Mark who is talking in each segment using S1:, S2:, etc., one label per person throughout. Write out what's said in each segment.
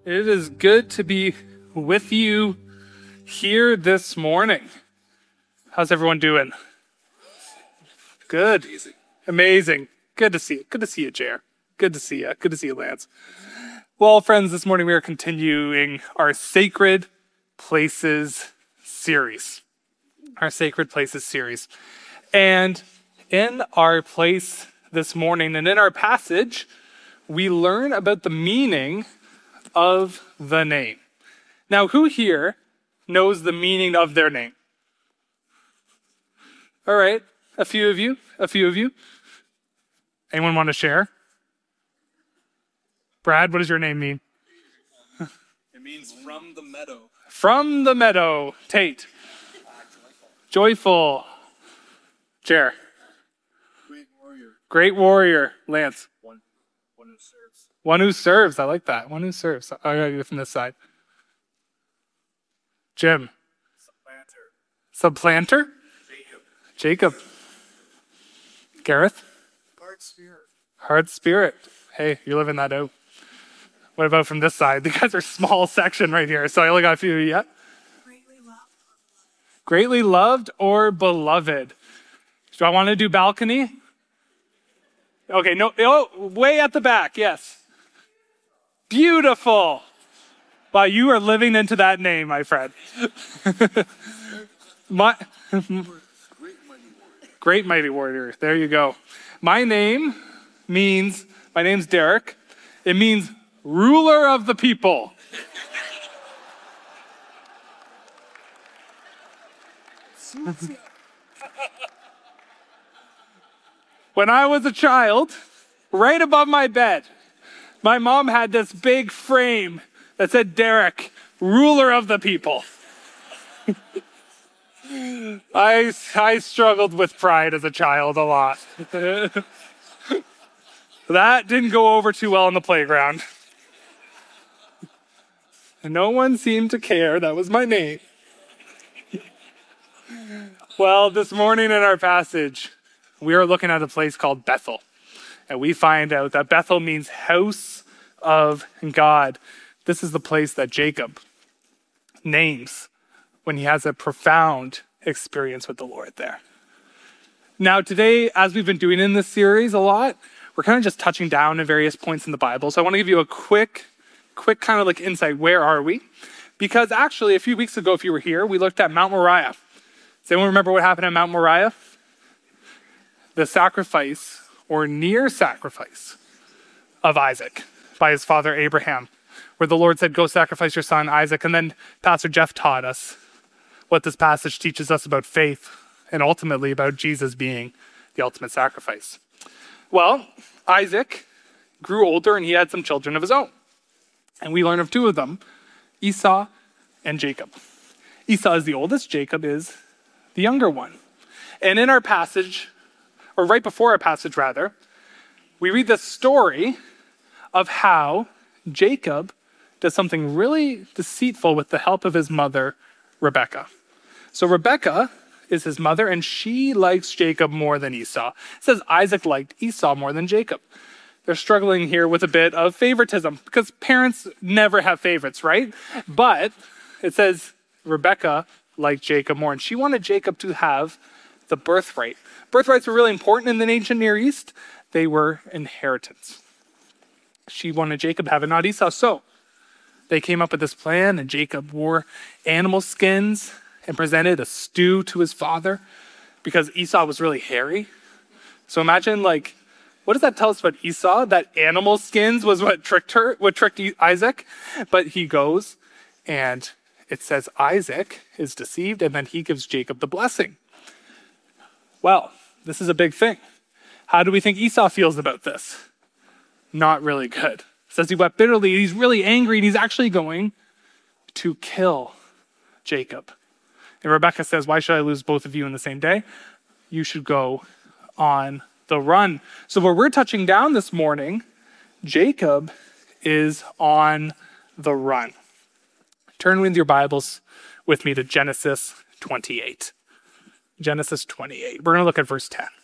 S1: It is good to be with you here this morning. How's everyone doing? Good. Amazing. Good to see you. Good to see you, Jer. Good to see you. Good to see you, Lance. Well, friends, this morning we are continuing our Sacred Places series. Our Sacred Places series. And in our place this morning and in our passage, we learn about the meaning of the name. Now, who here knows the meaning of their name? All right, a few of you. Anyone want to share? Brad, what does your name mean?
S2: It means from the meadow.
S1: From the meadow. Tate. Joyful. Jer.
S2: Great warrior.
S1: Great warrior. Lance.
S2: One who serves.
S1: One who serves. I like that. One who serves. I gotta go from this side. Jim. Supplanter. Jacob. Gareth. Hard spirit. Hey, you're living that out. What about from this side? The guys are small section right here, so I only got a few yet. Greatly loved or beloved. Do I want to do balcony? Okay, no, way at the back, yes. Beautiful. Wow, you are living into that name, my friend. Great mighty warrior. There you go. My name's Derek. It means ruler of the people. When I was a child, right above my bed, my mom had this big frame that said Derek, ruler of the people. I struggled with pride as a child a lot. That didn't go over too well on the playground. No one seemed to care. That was my name. Well, this morning in our passage, we are looking at a place called Bethel. And we find out that Bethel means house of God. This is the place that Jacob names when he has a profound experience with the Lord there. Now today, as we've been doing in this series a lot, we're kind of just touching down at various points in the Bible. So I want to give you a quick kind of like insight. Where are we? Because actually a few weeks ago, if you were here, we looked at Mount Moriah. Does anyone remember what happened at Mount Moriah? The sacrifice or near sacrifice of Isaac by his father Abraham, where the Lord said, go sacrifice your son Isaac. And then Pastor Jeff taught us what this passage teaches us about faith and ultimately about Jesus being the ultimate sacrifice. Well, Isaac grew older and he had some children of his own. And we learn of two of them, Esau and Jacob. Esau is the oldest, Jacob is the younger one. And in our passage, or right before our passage rather, we read the story of how Jacob does something really deceitful with the help of his mother, Rebekah. So Rebekah is his mother and she likes Jacob more than Esau. It says Isaac liked Esau more than Jacob. They're struggling here with a bit of favoritism because parents never have favorites, right? But it says Rebekah liked Jacob more and she wanted Jacob to have the birthright. Birthrights were really important in the ancient Near East. They were inheritance. She wanted Jacob to have it, not Esau. So they came up with this plan and Jacob wore animal skins and presented a stew to his father because Esau was really hairy. So imagine what does that tell us about Esau? That animal skins was what tricked Isaac. But he goes and it says Isaac is deceived and then he gives Jacob the blessing. Well, this is a big thing. How do we think Esau feels about this? Not really good. It says he wept bitterly. He's really angry and he's actually going to kill Jacob. And Rebekah says, why should I lose both of you in the same day? You should go on the run. So where we're touching down this morning, Jacob is on the run. Turn with your Bibles with me to Genesis 28. Genesis 28. We're going to look at verse 10.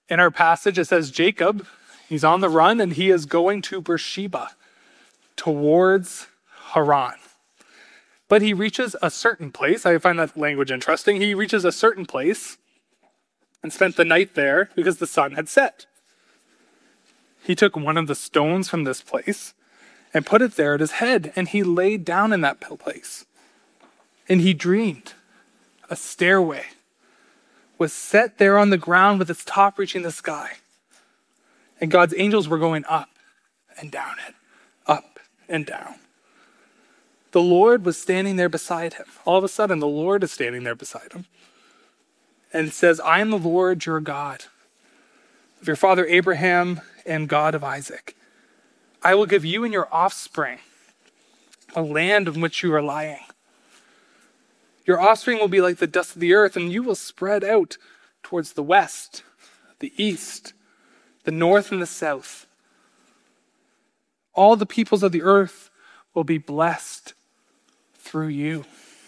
S1: In our passage, it says Jacob, he's on the run and he is going to Beersheba towards Haran. But he reaches a certain place. I find that language interesting. He reaches a certain place and spent the night there because the sun had set. He took one of the stones from this place and put it there at his head, and he laid down in that place. And he dreamed a stairway was set there on the ground with its top reaching the sky. And God's angels were going up and down it, up and down. The Lord was standing there beside him. All of a sudden, the Lord is standing there beside him. And it says, I am the Lord your God, of your father Abraham and God of Isaac. I will give you and your offspring a land in which you are lying. Your offspring will be like the dust of the earth, and you will spread out towards the west, the east, the north, and the south. All the peoples of the earth will be blessed through you.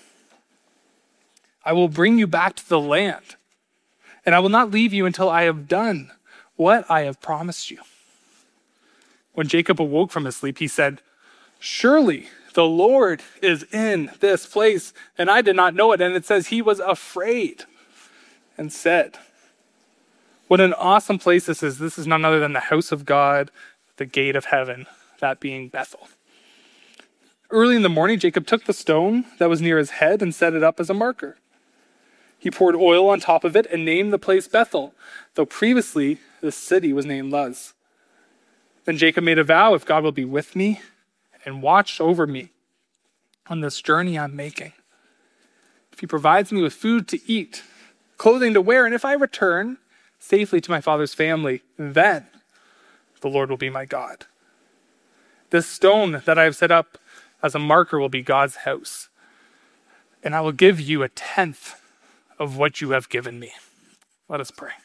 S1: I will bring you back to the land, and I will not leave you until I have done what I have promised you. When Jacob awoke from his sleep, he said, surely the Lord is in this place, and I did not know it. And it says he was afraid and said, what an awesome place this is. This is none other than the house of God, the gate of heaven, that being Bethel. Early in the morning, Jacob took the stone that was near his head and set it up as a marker. He poured oil on top of it and named the place Bethel, though previously the city was named Luz. Then Jacob made a vow, if God will be with me and watch over me on this journey I'm making, if he provides me with food to eat, clothing to wear, and if I return safely to my father's family, then the Lord will be my God. This stone that I have set up as a marker will be God's house, and I will give you a tenth of what you have given me. Let us pray.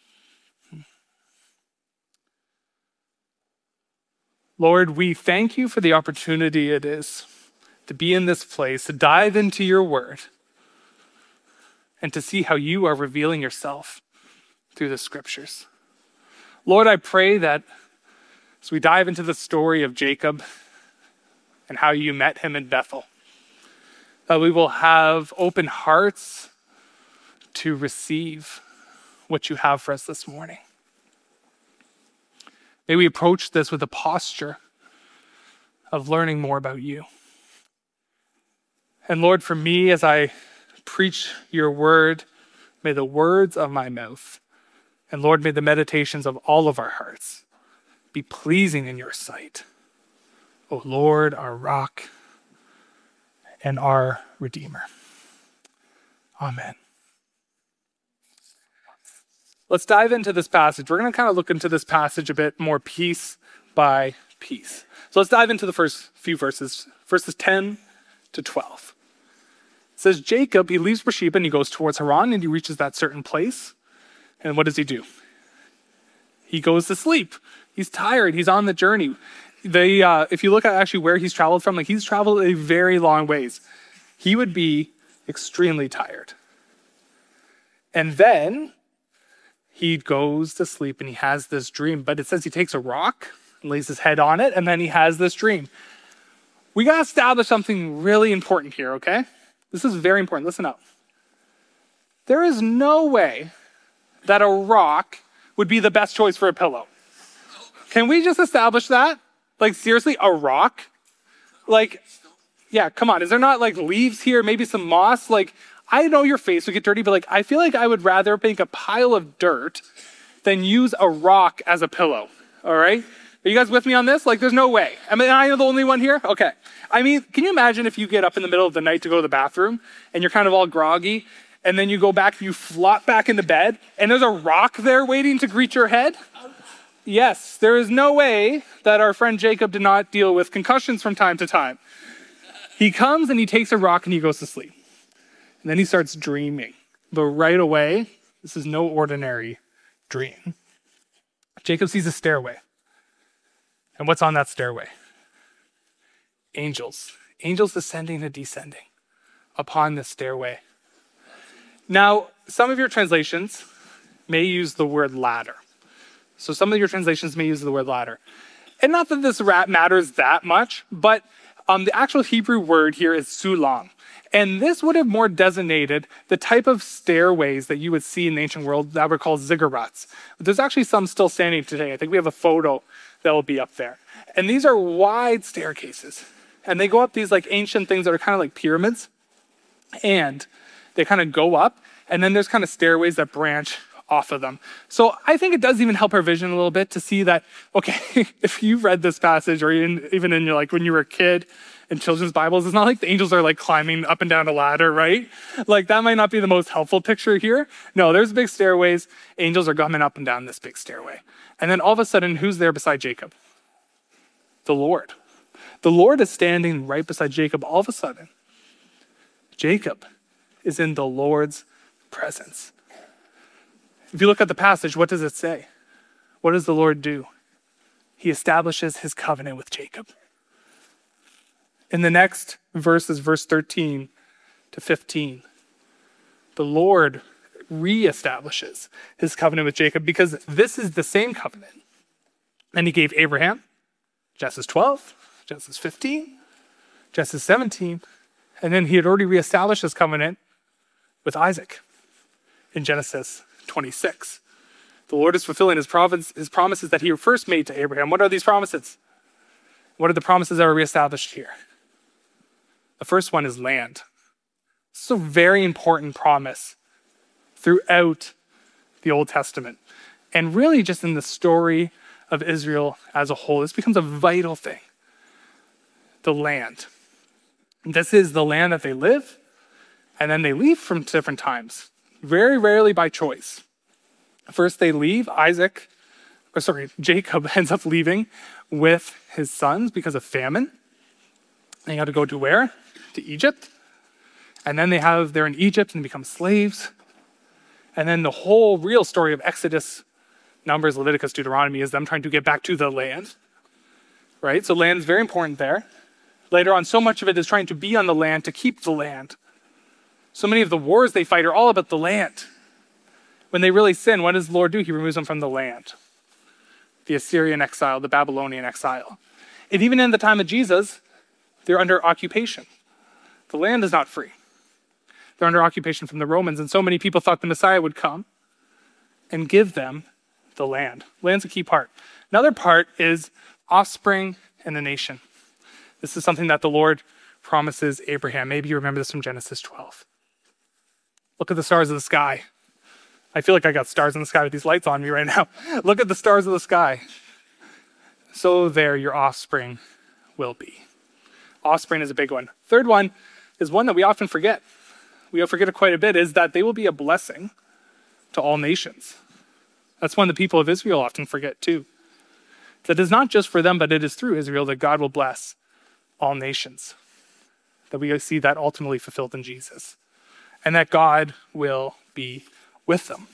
S1: Lord, we thank you for the opportunity it is to be in this place, to dive into your word, and to see how you are revealing yourself through the scriptures. Lord, I pray that as we dive into the story of Jacob and how you met him in Bethel, that we will have open hearts to receive what you have for us this morning. May we approach this with a posture of learning more about you. And Lord, for me, as I preach your word, may the words of my mouth, and Lord, may the meditations of all of our hearts be pleasing in your sight. O Lord, our rock and our Redeemer. Amen. Let's dive into this passage. We're going to kind of look into this passage a bit more piece by piece. So let's dive into the first few verses 10 to 12. It says, Jacob, he leaves Beersheba and he goes towards Haran and he reaches that certain place. And what does he do? He goes to sleep. He's tired. He's on the journey. If you look at actually where he's traveled from, he's traveled a very long ways. He would be extremely tired. And then he goes to sleep and he has this dream, but it says he takes a rock and lays his head on it, and then he has this dream. We got to establish something really important here, okay? This is very important. Listen up. There is no way that a rock would be the best choice for a pillow. Can we just establish that? Seriously, a rock? Yeah, come on. Is there not leaves here, maybe some moss? I know your face would get dirty, but I feel like I would rather make a pile of dirt than use a rock as a pillow. All right? Are you guys with me on this? There's no way. Am I the only one here? Okay. Can you imagine if you get up in the middle of the night to go to the bathroom and you're kind of all groggy, and then you go back, you flop back into bed, and there's a rock there waiting to greet your head? Yes, there is no way that our friend Jacob did not deal with concussions from time to time. He comes and he takes a rock and he goes to sleep. And then he starts dreaming. But right away, this is no ordinary dream. Jacob sees a stairway. And what's on that stairway? Angels. Angels ascending and descending upon the stairway. Now, some of your translations may use the word ladder. So some of your translations may use the word ladder. And not that this matters that much, but the actual Hebrew word here is sulam. And this would have more designated the type of stairways that you would see in the ancient world that were called ziggurats. There's actually some still standing today. I think we have a photo that will be up there. And these are wide staircases. And they go up these like ancient things that are kind of like pyramids. And they kind of go up. And then there's kind of stairways that branch off of them. So I think it does even help our vision a little bit to see that, okay, if you read this passage or even in your, like when you were a kid in children's Bibles, it's not like the angels are like climbing up and down a ladder, right? Like that might not be the most helpful picture here. No, there's big stairways. Angels are coming up and down this big stairway. And then all of a sudden, who's there beside Jacob? The Lord. The Lord is standing right beside Jacob all of a sudden. Jacob is in the Lord's presence. If you look at the passage, what does it say? What does the Lord do? He establishes his covenant with Jacob. In the next verses, verse 13 to 15, the Lord reestablishes his covenant with Jacob because this is the same covenant. And he gave Abraham, Genesis 12, Genesis 15, Genesis 17, and then he had already reestablished his covenant with Isaac in Genesis 26. The Lord is fulfilling his promises that he first made to Abraham. What are these promises? What are the promises that are reestablished here? The first one is land. It's a very important promise throughout the Old Testament. And really just in the story of Israel as a whole, this becomes a vital thing. The land. This is the land that they live, and then they leave from different times. Very rarely by choice. First they leave, Jacob ends up leaving with his sons because of famine. They had to go to where? To Egypt. And then they're in Egypt and become slaves. And then the whole real story of Exodus, Numbers, Leviticus, Deuteronomy is them trying to get back to the land. Right? So land is very important there. Later on, so much of it is trying to be on the land to keep the land. So many of the wars they fight are all about the land. When they really sin, what does the Lord do? He removes them from the land. The Assyrian exile, the Babylonian exile. And even in the time of Jesus, they're under occupation. The land is not free. They're under occupation from the Romans, and so many people thought the Messiah would come and give them the land. Land's a key part. Another part is offspring and the nation. This is something that the Lord promises Abraham. Maybe you remember this from Genesis 12. Look at the stars of the sky. I feel like I got stars in the sky with these lights on me right now. Look at the stars of the sky. So there your offspring will be. Offspring is a big one. Third one is one that we often forget. We forget it quite a bit, is that they will be a blessing to all nations. That's one the people of Israel often forget too. That is not just for them, but it is through Israel that God will bless all nations. That we see that ultimately fulfilled in Jesus. And that God will be with them.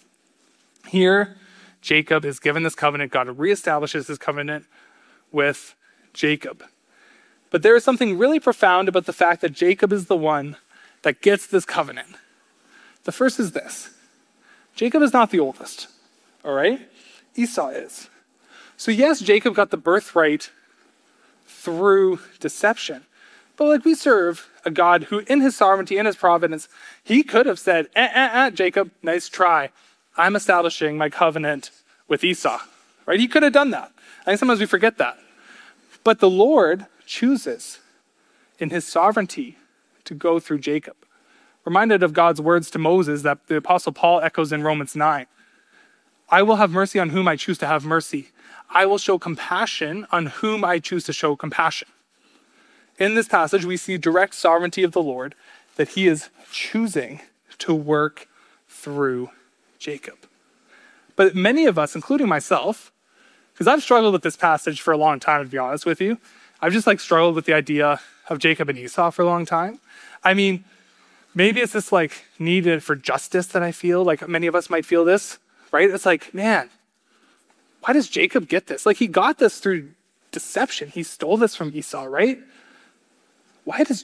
S1: Here, Jacob is given this covenant. God reestablishes his covenant with Jacob. But there is something really profound about the fact that Jacob is the one that gets this covenant. The first is this. Jacob is not the oldest, all right? Esau is. So yes, Jacob got the birthright through deception. But we serve a God who in his sovereignty, in his providence, he could have said, Jacob, nice try. I'm establishing my covenant with Esau, right? He could have done that. I think sometimes we forget that. But the Lord chooses in his sovereignty to go through Jacob. Reminded of God's words to Moses that the Apostle Paul echoes in Romans 9. I will have mercy on whom I choose to have mercy. I will show compassion on whom I choose to show compassion. In this passage, we see direct sovereignty of the Lord, that he is choosing to work through Jacob. But many of us, including myself, because I've struggled with this passage for a long time, to be honest with you. I've just struggled with the idea of Jacob and Esau for a long time. I mean, maybe it's this needed for justice that I feel, many of us might feel this, right? It's man, why does Jacob get this? He got this through deception. He stole this from Esau, right? Why is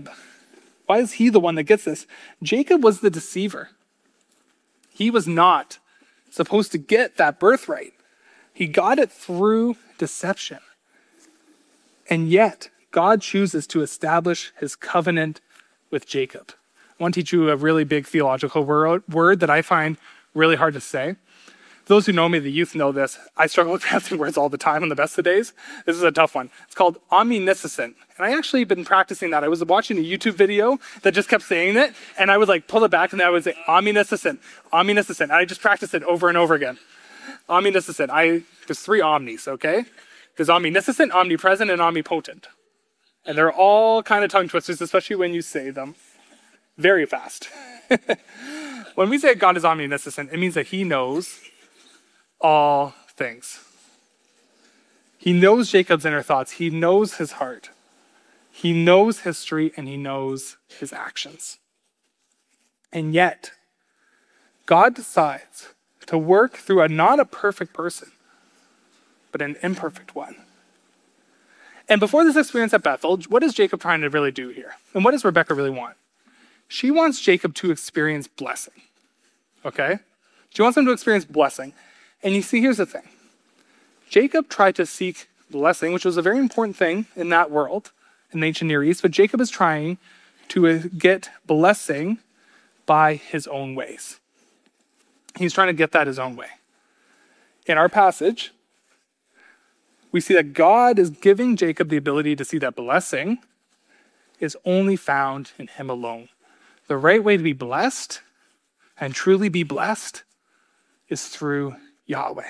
S1: he the one that gets this? Jacob was the deceiver. He was not supposed to get that birthright. He got it through deception. And yet, God chooses to establish his covenant with Jacob. I want to teach you a really big theological word that I find really hard to say. Those who know me, the youth know this. I struggle with pronouncing words all the time on the best of days. This is a tough one. It's called omniscient. And I actually been practicing that. I was watching a YouTube video that just kept saying it, and I would like pull it back, and I would say omniscient. And I just practiced it over and over again. Omniscient. There's 3 omnis, okay? There's omniscient, omnipresent, and omnipotent. And they're all kind of tongue twisters, especially when you say them very fast. When we say God is omniscient, it means that he knows all things. He knows Jacob's inner thoughts. He knows his heart. He knows history, and he knows his actions. And yet, God decides to work through not a perfect person, but an imperfect one. And before this experience at Bethel, what is Jacob trying to really do here? And what does Rebekah really want? She wants Jacob to experience blessing. Okay? She wants him to experience blessing. And you see, here's the thing. Jacob tried to seek blessing, which was a very important thing in that world, in the ancient Near East, but Jacob is trying to get blessing by his own ways. He's trying to get that his own way. In our passage, we see that God is giving Jacob the ability to see that blessing is only found in him alone. The right way to be blessed and truly be blessed is through Yahweh.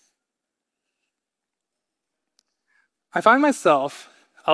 S1: I find myself,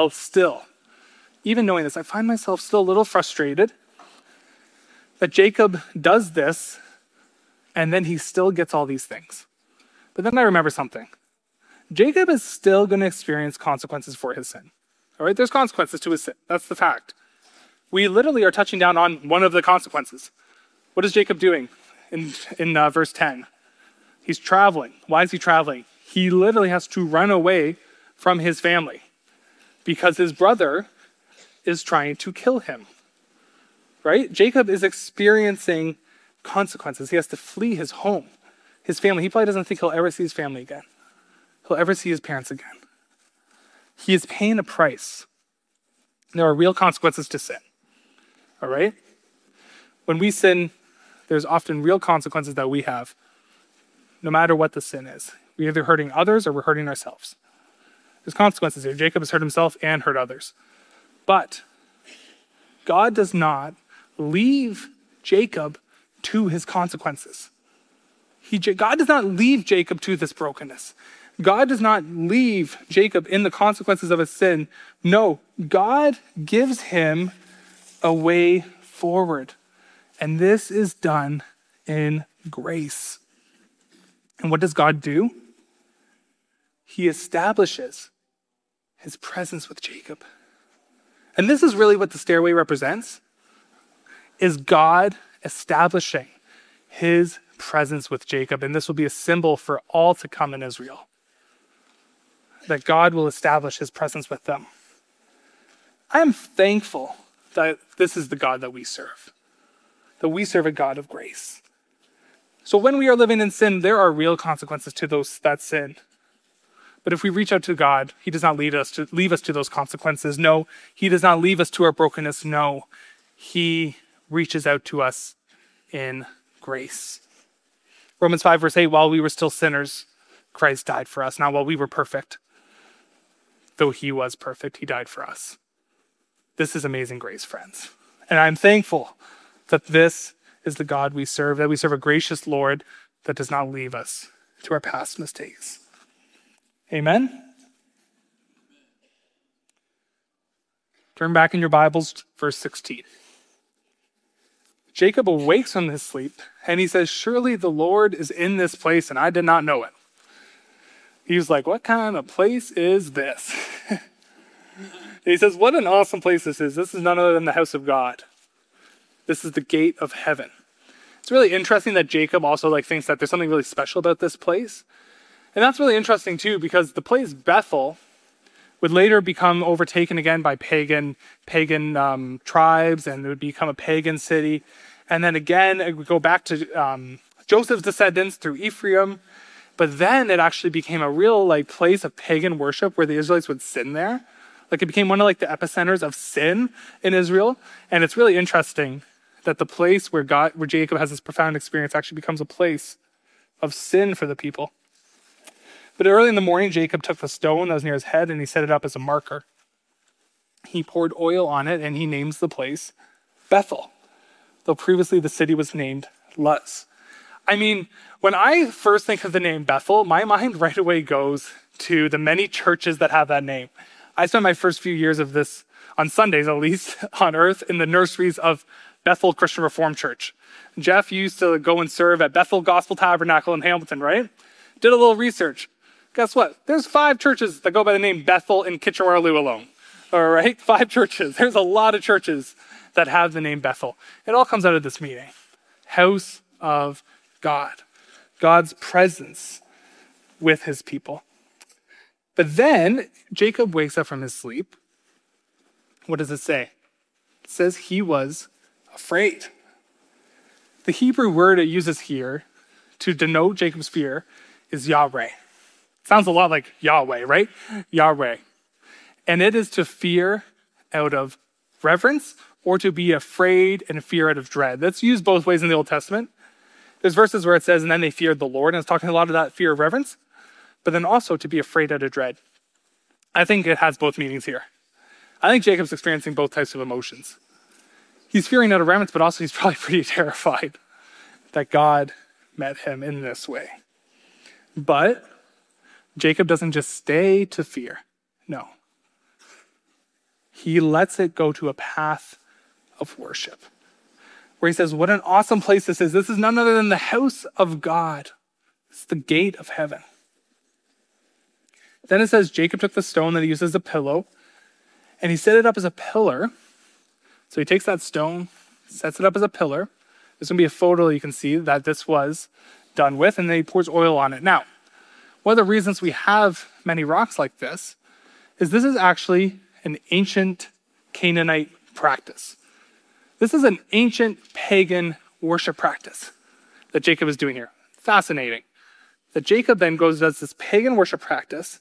S1: even knowing this, I find myself still a little frustrated that Jacob does this and then he still gets all these things. But then I remember something. Jacob is still going to experience consequences for his sin. All right, there's consequences to his sin. That's the fact. We literally are touching down on one of the consequences. What is Jacob doing in verse 10? He's traveling. Why is he traveling? He literally has to run away from his family because his brother is trying to kill him. Right? Jacob is experiencing consequences. He has to flee his home, his family. He probably doesn't think he'll ever see his family again. He'll ever see his parents again. He is paying a price. There are real consequences to sin. All right? When we sin, there's often real consequences that we have, no matter what the sin is. We're either hurting others or we're hurting ourselves. There's consequences here. Jacob has hurt himself and hurt others. But God does not leave Jacob to his consequences. God does not leave Jacob to this brokenness. God does not leave Jacob in the consequences of his sin. No, God gives him a way forward. And this is done in grace. And what does God do? He establishes his presence with Jacob. And this is really what the stairway represents, is God establishing his presence with Jacob. And this will be a symbol for all to come in Israel, that God will establish his presence with them. I am thankful that this is the God that we serve a God of grace. So when we are living in sin, there are real consequences to that sin. But if we reach out to God, he does not leave us to those consequences. No, he does not leave us to our brokenness. No, he reaches out to us in grace. Romans 5 verse 8, while we were still sinners, Christ died for us. Not while we were perfect. Though he was perfect, he died for us. This is amazing grace, friends. And I'm thankful that this is the God we serve, that we serve a gracious Lord that does not leave us to our past mistakes. Amen? Turn back in your Bibles, verse 16. Jacob awakes from his sleep, and he says, surely the Lord is in this place, and I did not know it. He was like, what kind of place is this? He says, what an awesome place this is. This is none other than the house of God. This is the gate of heaven. It's really interesting that Jacob also thinks that there's something really special about this place. And that's really interesting too, because the place Bethel would later become overtaken again by pagan tribes, and it would become a pagan city. And then again, it would go back to Joseph's descendants through Ephraim. But then it actually became a real place of pagan worship where the Israelites would sin there. It became one of the epicenters of sin in Israel. And it's really interesting that the place where Jacob has this profound experience actually becomes a place of sin for the people. But early in the morning, Jacob took the stone that was near his head and he set it up as a marker. He poured oil on it and he names the place Bethel, though previously the city was named Luz. I mean, when I first think of the name Bethel, my mind right away goes to the many churches that have that name. I spent my first few years of this, on Sundays at least, on earth in the nurseries of Bethel Christian Reformed Church. Jeff used to go and serve at Bethel Gospel Tabernacle in Hamilton, right? Did a little research. Guess what? There's 5 churches that go by the name Bethel in Kitchener-Waterloo alone. All right? 5 churches. There's a lot of churches that have the name Bethel. It all comes out of this meeting. House of God. God's presence with his people. But then Jacob wakes up from his sleep. What does it say? It says he was afraid. The Hebrew word it uses here to denote Jacob's fear is Yahweh. Sounds a lot like Yahweh, right? Yahweh. And it is to fear out of reverence or to be afraid and fear out of dread. That's used both ways in the Old Testament. There's verses where it says, and then they feared the Lord, and it's talking a lot of that fear of reverence, but then also to be afraid out of dread. I think it has both meanings here. I think Jacob's experiencing both types of emotions. He's fearing out of reverence, but also he's probably pretty terrified that God met him in this way. But Jacob doesn't just stay to fear. No. He lets it go to a path of worship, where he says, what an awesome place this is. This is none other than the house of God. It's the gate of heaven. Then it says Jacob took the stone that he used as a pillow, and he set it up as a pillar. So he takes that stone, sets it up as a pillar. There's going to be a photo you can see that this was done with, and then he pours oil on it. Now, one of the reasons we have many rocks like this is actually an ancient Canaanite practice. This is an ancient pagan worship practice that Jacob is doing here. Fascinating. That Jacob then does this pagan worship practice.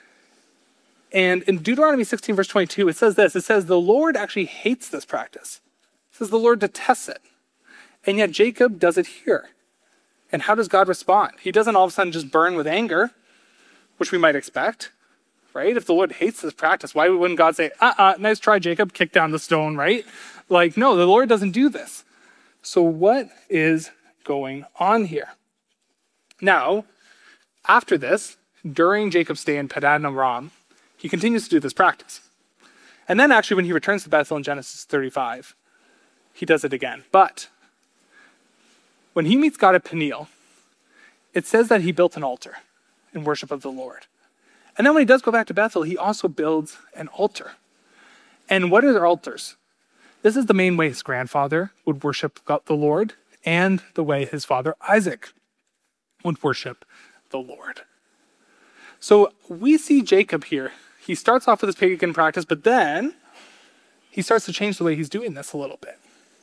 S1: And in Deuteronomy 16, verse 22, it says this. It says, the Lord actually hates this practice. It says the Lord detests it. And yet Jacob does it here. And how does God respond? He doesn't all of a sudden just burn with anger, which we might expect, right? If the Lord hates this practice, why wouldn't God say, nice try, Jacob, kick down the stone, right? No, the Lord doesn't do this. So what is going on here? Now, after this, during Jacob's stay in Padan Aram, he continues to do this practice. And then actually when he returns to Bethel in Genesis 35, he does it again. But when he meets God at Peniel, it says that he built an altar in worship of the Lord. And then when he does go back to Bethel, he also builds an altar. And what are altars? This is the main way his grandfather would worship God, the Lord, and the way his father Isaac would worship the Lord. So we see Jacob here. He starts off with his pagan practice, but then he starts to change the way he's doing this a little bit.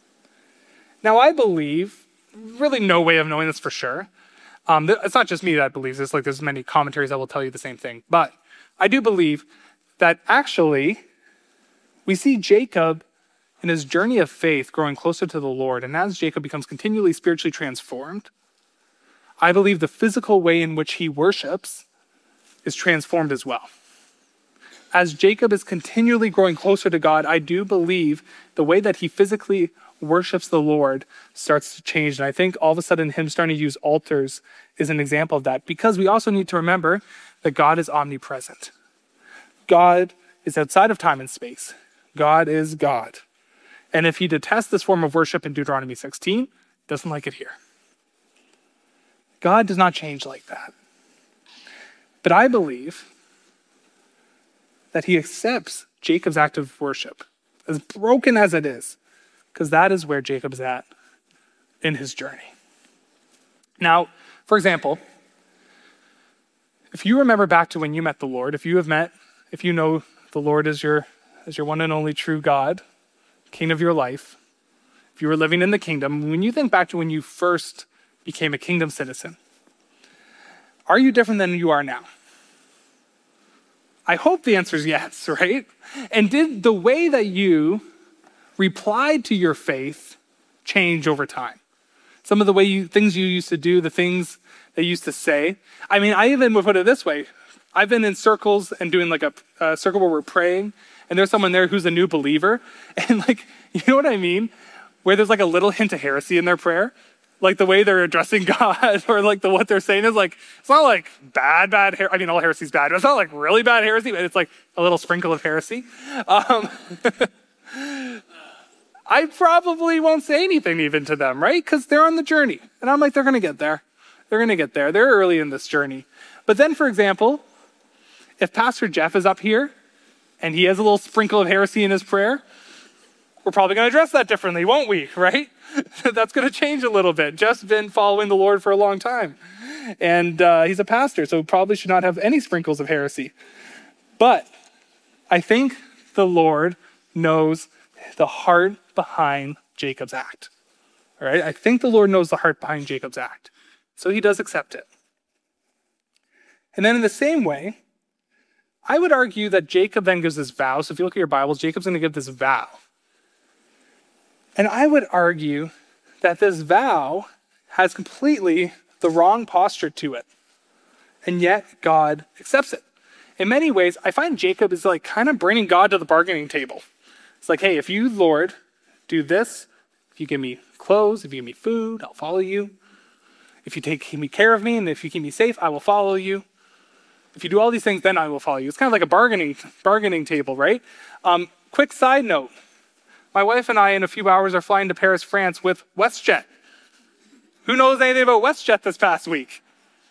S1: Now I believe, really no way of knowing this for sure. It's not just me that believes this, there's many commentaries that will tell you the same thing. But I do believe that actually we see Jacob in his journey of faith growing closer to the Lord. And as Jacob becomes continually spiritually transformed, I believe the physical way in which he worships is transformed as well. As Jacob is continually growing closer to God, I do believe the way that he physically worships the Lord starts to change. And I think all of a sudden him starting to use altars is an example of that, because we also need to remember that God is omnipresent. God is outside of time and space. God is God. And if he detests this form of worship in Deuteronomy 16, doesn't like it here. God does not change like that. But I believe that he accepts Jacob's act of worship, as broken as it is, because that is where Jacob's at in his journey. Now, for example, if you remember back to when you met the Lord, if you know the Lord as your one and only true God, King of your life, if you were living in the kingdom, when you think back to when you first became a kingdom citizen, Are you different than you are now? I hope the answer is yes, right? And did the way that you replied to your faith change over time? Some of the things you used to do, the things they used to say. I mean, I even would put it this way. I've been in circles and doing like a circle where we're praying, and there's someone there who's a new believer. And like, you know what I mean? Where there's like a little hint of heresy in their prayer. Like the way they're addressing God, or like what they're saying is like, it's not like bad heresy. I mean, all heresy's bad, but it's not like really bad heresy, but it's like a little sprinkle of heresy. I probably won't say anything even to them, right? Because they're on the journey. And I'm like, they're going to get there. They're going to get there. They're early in this journey. But then, for example, if Pastor Jeff is up here and he has a little sprinkle of heresy in his prayer, we're probably going to address that differently, won't we? Right? That's going to change a little bit. Jeff's been following the Lord for a long time. And he's a pastor, so probably should not have any sprinkles of heresy. But I think the Lord knows the heart behind Jacob's act. All right? I think the Lord knows the heart behind Jacob's act. So he does accept it. And then in the same way, I would argue that Jacob then gives this vow. So if you look at your Bibles, Jacob's going to give this vow. And I would argue that this vow has completely the wrong posture to it. And yet God accepts it. In many ways, I find Jacob is like kind of bringing God to the bargaining table. It's like, hey, if you, Lord, do this, if you give me clothes, if you give me food, I'll follow you. If you take care of me and if you keep me safe, I will follow you. If you do all these things, then I will follow you. It's kind of like a bargaining table, right? Quick side note. My wife and I, in a few hours, are flying to Paris, France with WestJet. Who knows anything about WestJet this past week?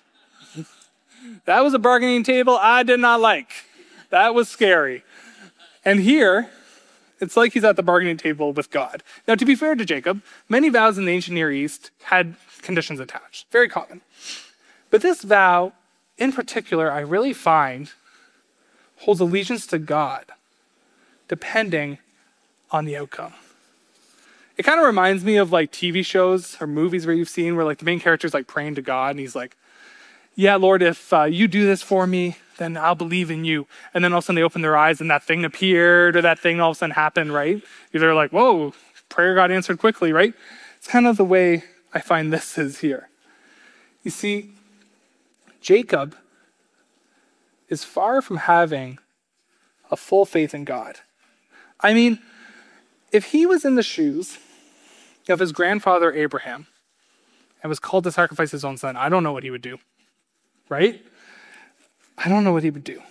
S1: That was a bargaining table I did not like. That was scary. And here, it's like he's at the bargaining table with God. Now, to be fair to Jacob, many vows in the ancient Near East had conditions attached. Very common. But this vow, in particular, I really find holds allegiance to God, depending on the outcome. It kind of reminds me of like TV shows or movies where you've seen where like the main character's like praying to God and he's like, yeah, Lord, if you do this for me, then I'll believe in you. And then all of a sudden they open their eyes and that thing appeared or that thing all of a sudden happened, right? They're like, whoa, prayer got answered quickly, right? It's kind of the way I find this is here. You see, Jacob is far from having a full faith in God. I mean, if he was in the shoes of his grandfather Abraham and was called to sacrifice his own son, I don't know what he would do, right? I don't know what he would do.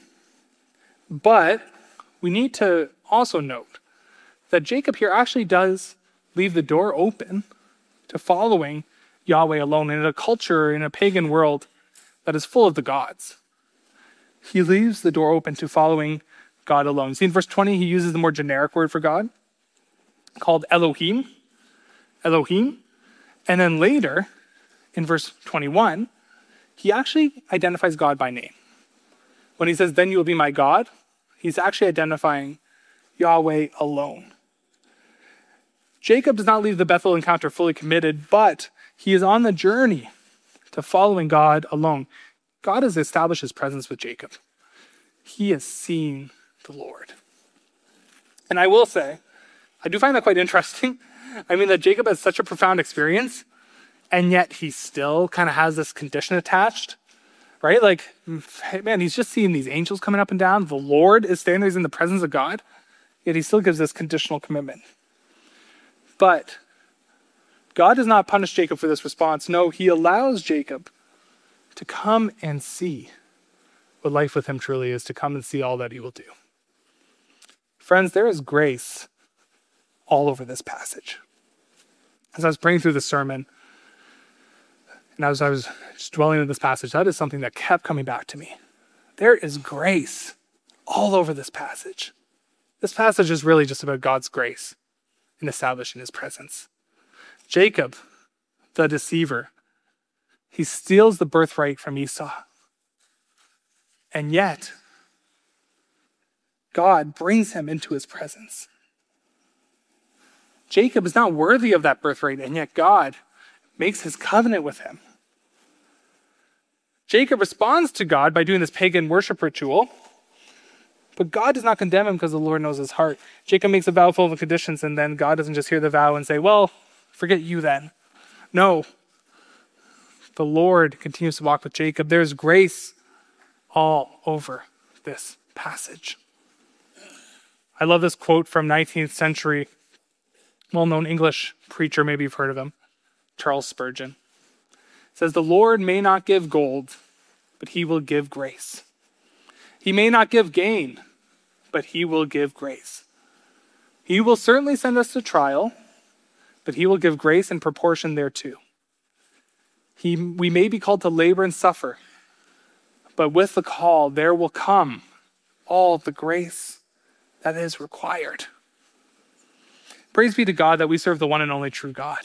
S1: But we need to also note that Jacob here actually does leave the door open to following Yahweh alone in a culture, in a pagan world that is full of the gods. He leaves the door open to following God alone. See, in verse 20, he uses the more generic word for God called Elohim. Elohim. And then later, in verse 21, he actually identifies God by name. When he says, then you will be my God, he's actually identifying Yahweh alone. Jacob does not leave the Bethel encounter fully committed, but he is on the journey to following God alone. God has established his presence with Jacob. He has seen the Lord. And I will say, I do find that quite interesting. I mean, that Jacob has such a profound experience, and yet he still kind of has this condition attached, right? Like, hey, man, he's just seeing these angels coming up and down. The Lord is standing there, he's in the presence of God, yet he still gives this conditional commitment. But God does not punish Jacob for this response. No, he allows Jacob to come and see what life with him truly is, to come and see all that he will do. Friends, there is grace all over this passage. As I was praying through the sermon, and as I was just dwelling in this passage, that is something that kept coming back to me. There is grace all over this passage. This passage is really just about God's grace in establishing his presence. Jacob, the deceiver, he steals the birthright from Esau. And yet, God brings him into his presence. Jacob is not worthy of that birthright, and yet God makes his covenant with him. Jacob responds to God by doing this pagan worship ritual, but God does not condemn him because the Lord knows his heart. Jacob makes a vow full of conditions, and then God doesn't just hear the vow and say, well, forget you then. No. The Lord continues to walk with Jacob. There's grace all over this passage. I love this quote from 19th century, well-known English preacher, maybe you've heard of him, Charles Spurgeon. It says, the Lord may not give gold, but he will give grace. He may not give gain, but he will give grace. He will certainly send us to trial, but he will give grace in proportion thereto. We may be called to labor and suffer, but with the call, there will come all the grace that is required. Praise be to God that we serve the one and only true God.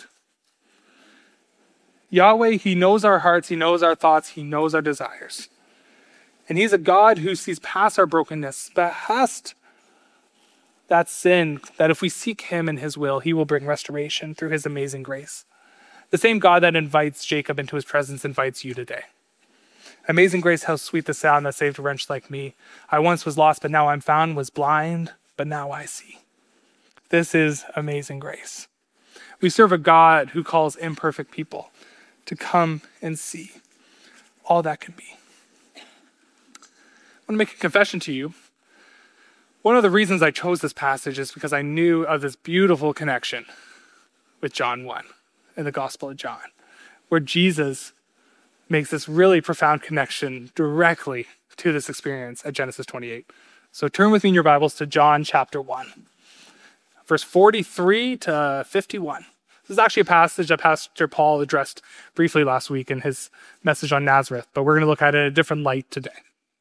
S1: Yahweh, he knows our hearts, he knows our thoughts, he knows our desires. And he's a God who sees past our brokenness, past that sin, that if we seek him and his will, he will bring restoration through his amazing grace. The same God that invites Jacob into his presence invites you today. Amazing grace, how sweet the sound that saved a wretch like me. I once was lost, but now I'm found, was blind, but now I see. This is amazing grace. We serve a God who calls imperfect people to come and see all that can be. I want to make a confession to you. One of the reasons I chose this passage is because I knew of this beautiful connection with John 1 in the Gospel of John, where Jesus makes this really profound connection directly to this experience at Genesis 28. So turn with me in your Bibles to John chapter 1, verse 43 to 51. This is actually a passage that Pastor Paul addressed briefly last week in his message on Nazareth, but we're going to look at it in a different light today.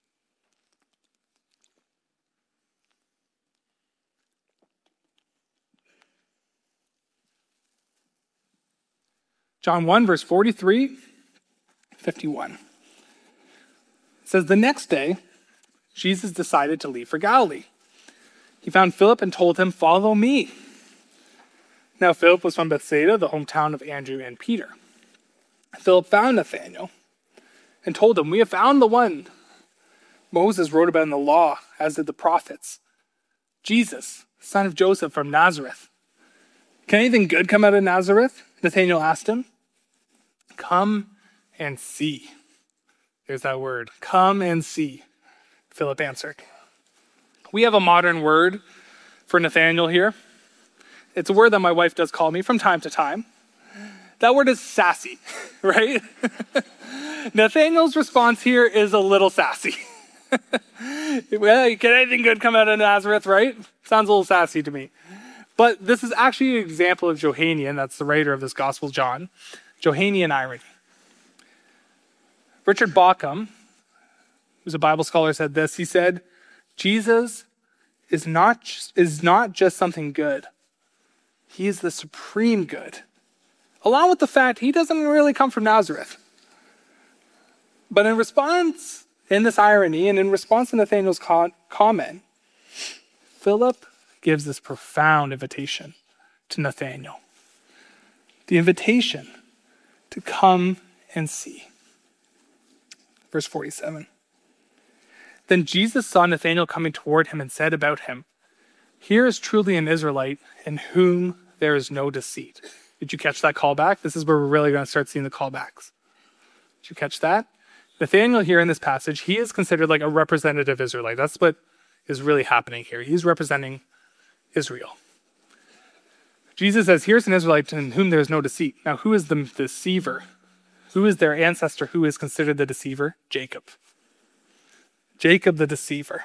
S1: John 1, verse 43, 51. It says, the next day, Jesus decided to leave for Galilee. He found Philip and told him, follow me. Now Philip was from Bethsaida, the hometown of Andrew and Peter. Philip found Nathanael and told him, we have found the one Moses wrote about in the law, as did the prophets, Jesus, son of Joseph from Nazareth. Can anything good come out of Nazareth? Nathanael asked him. Come and see. There's that word. Come and see, Philip answered. We have a modern word for Nathanael here. It's a word that my wife does call me from time to time. That word is sassy, right? Nathanael's response here is a little sassy. Well, can anything good come out of Nazareth, right? Sounds a little sassy to me. But this is actually an example of Johannine, that's the writer of this Gospel, John. Johannine irony. Richard Bauckham, who's a Bible scholar, said this. He said, Jesus is not just something good. He is the supreme good. Along with the fact he doesn't really come from Nazareth. But in response, in this irony, and in response to Nathanael's comment, Philip gives this profound invitation to Nathanael. The invitation to come and see. Verse 47. Then Jesus saw Nathanael coming toward him and said about him, here is truly an Israelite in whom there is no deceit. Did you catch that callback? This is where we're really going to start seeing the callbacks. Did you catch that? Nathanael here in this passage, he is considered like a representative Israelite. That's what is really happening here. He's representing Israel. Jesus says, here's an Israelite in whom there is no deceit. Now, who is the deceiver? Who is their ancestor who is considered the deceiver? Jacob. Jacob the deceiver.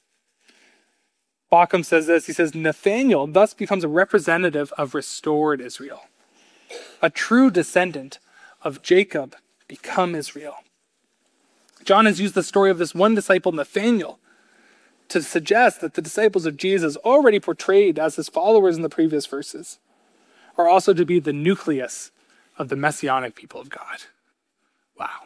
S1: Bauckham says this. He says, Nathanael thus becomes a representative of restored Israel. A true descendant of Jacob become Israel. John has used the story of this one disciple, Nathanael, to suggest that the disciples of Jesus, already portrayed as his followers in the previous verses, are also to be the nucleus of the messianic people of God. Wow.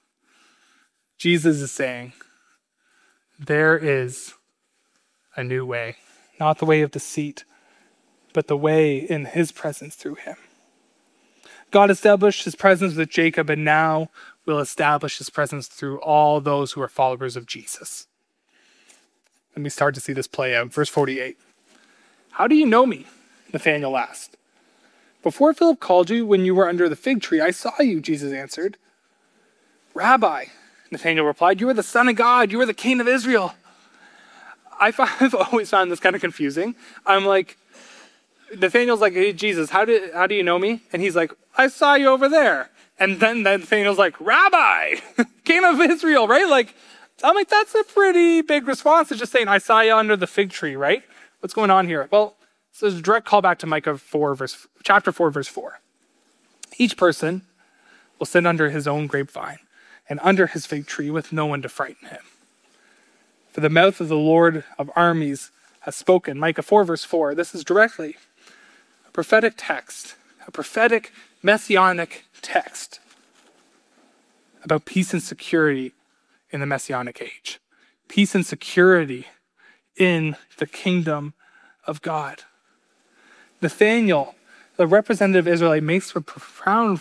S1: Jesus is saying, there is a new way, not the way of deceit, but the way in his presence through him. God established his presence with Jacob, and now will establish his presence through all those who are followers of Jesus. And we start to see this play out. Verse 48. How do you know me? Nathanael asked. Before Philip called you when you were under the fig tree, I saw you, Jesus answered. Rabbi, Nathanael replied, you are the Son of God. You are the King of Israel. I've always found this kind of confusing. I'm like, Nathanael's like, hey, Jesus, how do you know me? And he's like, I saw you over there. And then Nathanael's like, Rabbi, King of Israel, right? Like, I'm like, that's a pretty big response to just saying, I saw you under the fig tree, right? What's going on here? Well, so there's a direct callback to Micah chapter 4, verse 4. Each person will sit under his own grapevine and under his fig tree with no one to frighten him. For the mouth of the Lord of armies has spoken. Micah 4, verse 4. This is directly a prophetic text, a prophetic messianic text about peace and security in the messianic age. Peace and security in the kingdom of God. Nathanael, the representative Israelite, makes a profound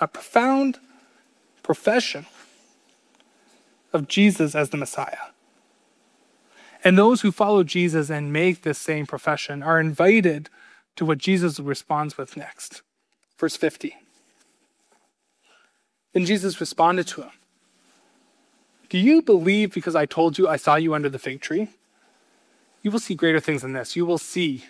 S1: profession of Jesus as the Messiah. And those who follow Jesus and make this same profession are invited to what Jesus responds with next. Verse 50. Then Jesus responded to him. Do you believe because I told you I saw you under the fig tree? You will see greater things than this. You will see,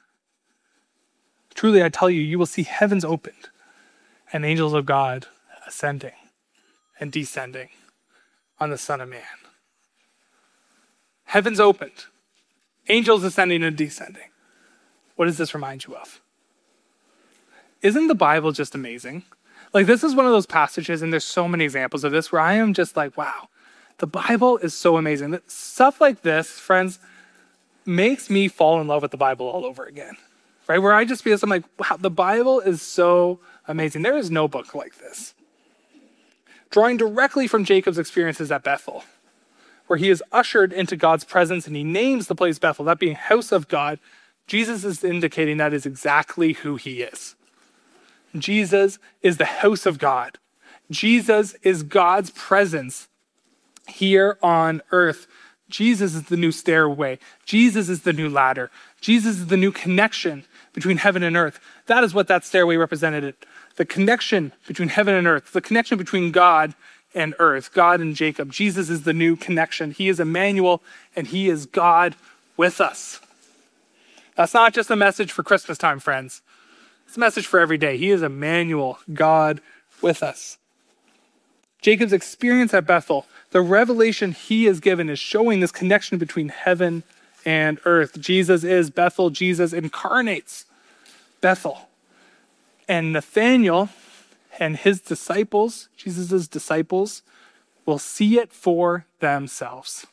S1: truly I tell you, you will see heavens opened and angels of God ascending and descending on the Son of Man. Heavens opened, angels ascending and descending. What does this remind you of? Isn't the Bible just amazing? Like, this is one of those passages, and there's so many examples of this, where I am just like, wow, the Bible is so amazing. Stuff like this, friends, makes me fall in love with the Bible all over again, right? Where I just feel, I'm like, wow, the Bible is so amazing. There is no book like this. Drawing directly from Jacob's experiences at Bethel, where he is ushered into God's presence and he names the place Bethel, that being house of God, Jesus is indicating that is exactly who he is. Jesus is the house of God. Jesus is God's presence here on earth. Jesus is the new stairway. Jesus is the new ladder. Jesus is the new connection between heaven and earth. That is what that stairway represented. The connection between heaven and earth, the connection between God and earth, God and Jacob. Jesus is the new connection. He is Emmanuel, and he is God with us. That's not just a message for Christmas time, friends. It's a message for every day. He is Emmanuel, God with us. Jacob's experience at Bethel, the revelation he is given is showing this connection between heaven and earth. Jesus is Bethel. Jesus incarnates Bethel. And Nathanael and his disciples, Jesus' disciples, will see it for themselves.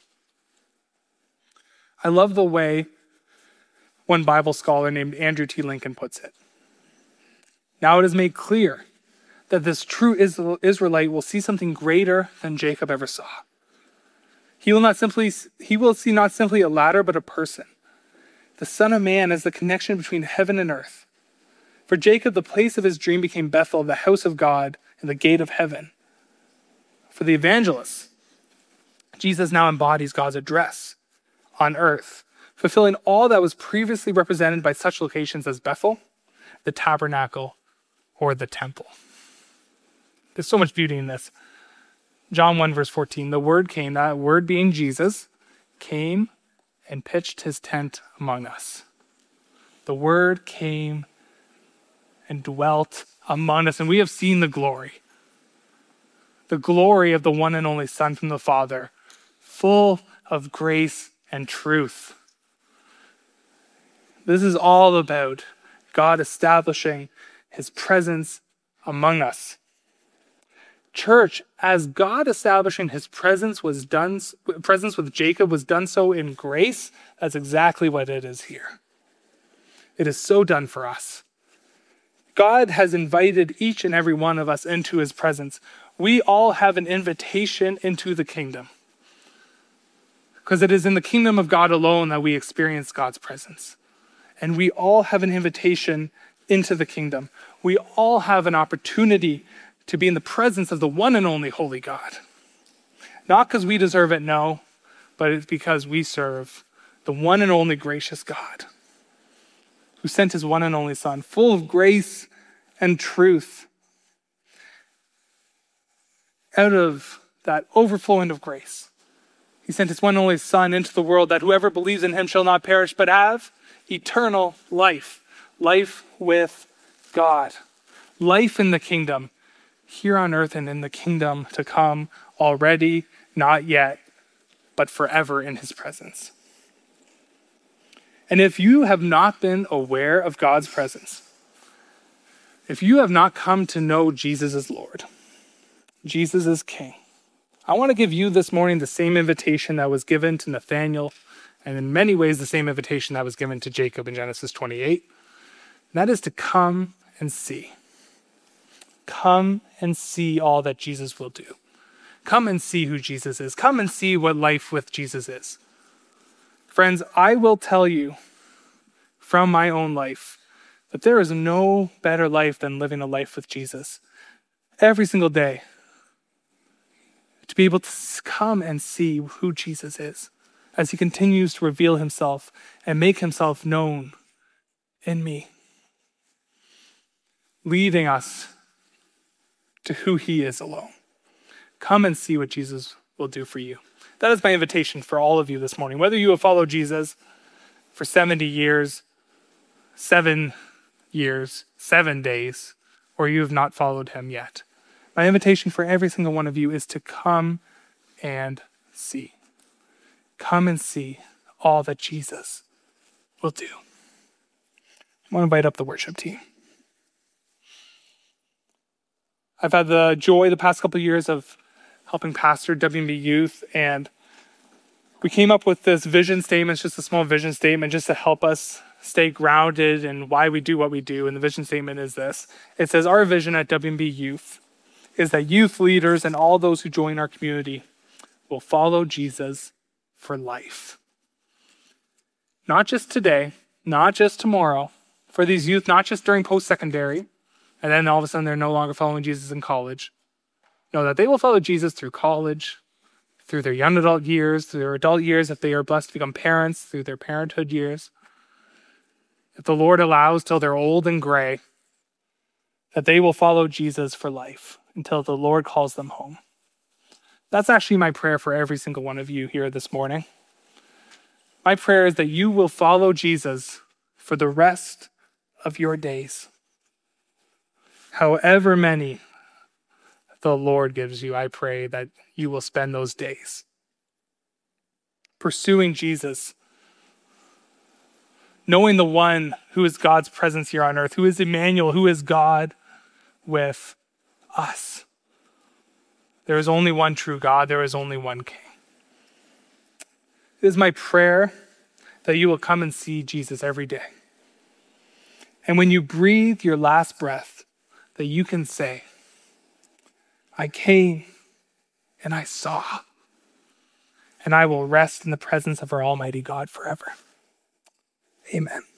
S1: I love the way one Bible scholar named Andrew T. Lincoln puts it. Now it is made clear that this true Israelite will see something greater than Jacob ever saw. He will see not simply a ladder, but a person. The Son of Man is the connection between heaven and earth. For Jacob, the place of his dream became Bethel, the house of God, and the gate of heaven. For the evangelists, Jesus now embodies God's address on earth, fulfilling all that was previously represented by such locations as Bethel, the tabernacle, or the temple. There's so much beauty in this. John 1, verse 14, the Word came, that Word being Jesus, came and pitched his tent among us. The Word came and dwelt among us, and we have seen the glory of the one and only Son from the Father, full of grace and truth. This is all about God establishing his presence among us. Church, as God establishing his presence with Jacob was done so in grace, that's exactly what it is here. It is so done for us. God has invited each and every one of us into his presence. We all have an invitation into the kingdom, because it is in the kingdom of God alone that we experience God's presence. And we all have an invitation into the kingdom. We all have an opportunity to be in the presence of the one and only holy God. Not because we deserve it, no, but it's because we serve the one and only gracious God who sent his one and only Son, full of grace and truth. Out of that overflowing of grace, he sent his one and only Son into the world, that whoever believes in him shall not perish, but have eternal life. Life with God. Life in the kingdom, here on earth and in the kingdom to come, already, not yet, but forever in his presence. And if you have not been aware of God's presence, if you have not come to know Jesus as Lord, Jesus is King, I want to give you this morning the same invitation that was given to Nathanael, and in many ways the same invitation that was given to Jacob in Genesis 28. And that is to come and see. Come and see all that Jesus will do. Come and see who Jesus is. Come and see what life with Jesus is. Friends, I will tell you from my own life that there is no better life than living a life with Jesus. Every single day, to be able to come and see who Jesus is as he continues to reveal himself and make himself known in me, leading us to who he is alone. Come and see what Jesus will do for you. That is my invitation for all of you this morning. Whether you have followed Jesus for 70 years, 7 years, 7 days, or you have not followed him yet, my invitation for every single one of you is to come and see. Come and see all that Jesus will do. I want to invite up the worship team. I've had the joy the past couple of years of helping pastor WMB Youth, and we came up with this vision statement. It's just a small vision statement just to help us stay grounded in why we do what we do. And the vision statement is this. It says, our vision at WMB Youth is that youth leaders and all those who join our community will follow Jesus for life. Not just today, not just tomorrow, for these youth, not just during post-secondary, and then all of a sudden they're no longer following Jesus in college. No, that they will follow Jesus through college, through their young adult years, through their adult years, if they are blessed to become parents, through their parenthood years. If the Lord allows till they're old and gray, that they will follow Jesus for life until the Lord calls them home. That's actually my prayer for every single one of you here this morning. My prayer is that you will follow Jesus for the rest of your days. However many the Lord gives you, I pray that you will spend those days pursuing Jesus, knowing the one who is God's presence here on earth, who is Emmanuel, who is God with us. There is only one true God. There is only one King. It is my prayer that you will come and see Jesus every day. And when you breathe your last breath, that you can say, I came and I saw, and I will rest in the presence of our Almighty God forever. Amen.